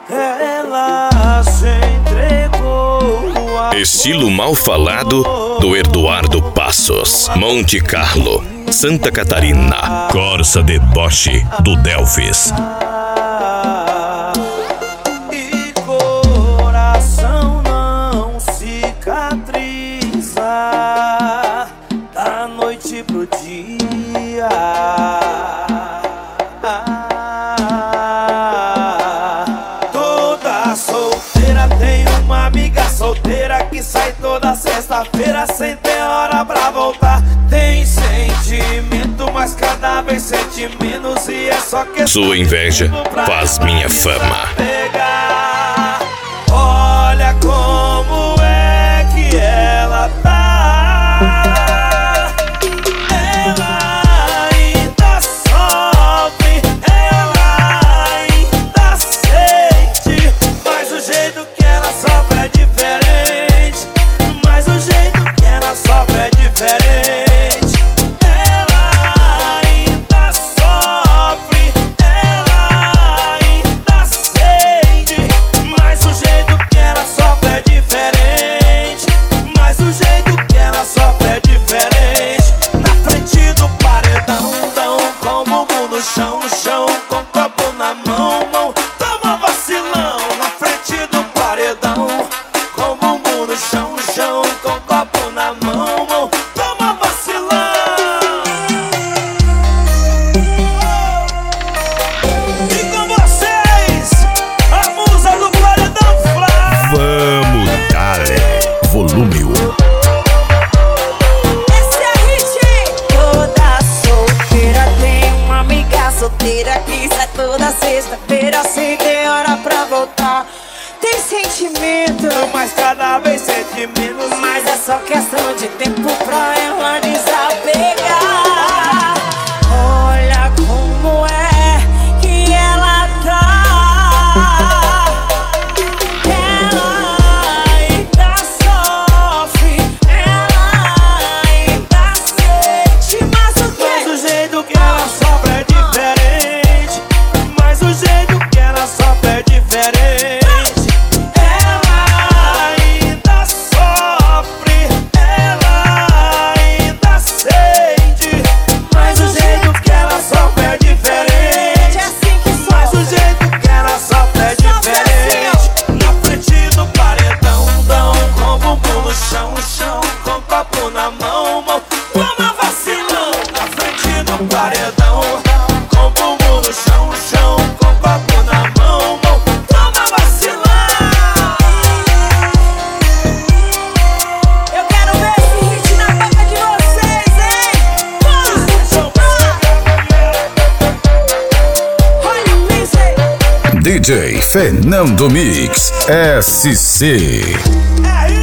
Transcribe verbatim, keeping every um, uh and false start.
ela se entregou a... Estilo mal falado do Eduardo Passos. Monte Carlo, Santa Catarina. Corsa Deboche do Delfis. E coração não cicatriza da noite pro dia. Toda solteira tem uma amiga solteira que sai toda sexta-feira sem ter hora pra voltar. Tem sentimento, mas cada vez sente menos e é só que sua inveja faz minha fama. Pegar. Olha como é que ela tá. Ela ainda sofre, ela ainda sente, mas o jeito que ela sofre é diferente. Mas o jeito que ela sofre é diferente. Ela ainda sofre, ela ainda sente, mas o jeito que ela sofre é diferente. Mas o jeito que ela sofre é diferente. Na frente do paredão, dão com o bumbum no chão, chão, com o copo na mão, mão. Toma vacilão. Na frente do paredão, com o bumbum no chão, chão, com o copo na mão, mão. Toma vacilão. E com vocês, a musa do paredão Fla. Vamos dar volume um. Esse é hit. Toda solteira tem uma amiga solteira que sai toda sexta-feira sem ter hora pra voltar. Tem sentimento, Mas cada vez sente menos. mas é só questão de tempo pra ela desapegar. Olha como é que ela tá. Ela ainda sofre, ela ainda sente, mas o Mas que? o jeito que ela sofre é diferente. Mas o jeito que ela sofre é diferente. Ela ainda sofre, ela ainda sente, mas o jeito que ela sofre é diferente. É assim que Mas o sofre. jeito que ela sofre é diferente. Na frente do paredão, dão com o bumbum no chão, chão, com o copo na mão, mão. Toma vacilão. Na frente do paredão, com o bumbum no chão, chão, com o copo na mão, mão. Toma vacilão. Eu quero ver esse hit na boca de vocês, hein? Olha, pensei. D J Fernando Mix S C. É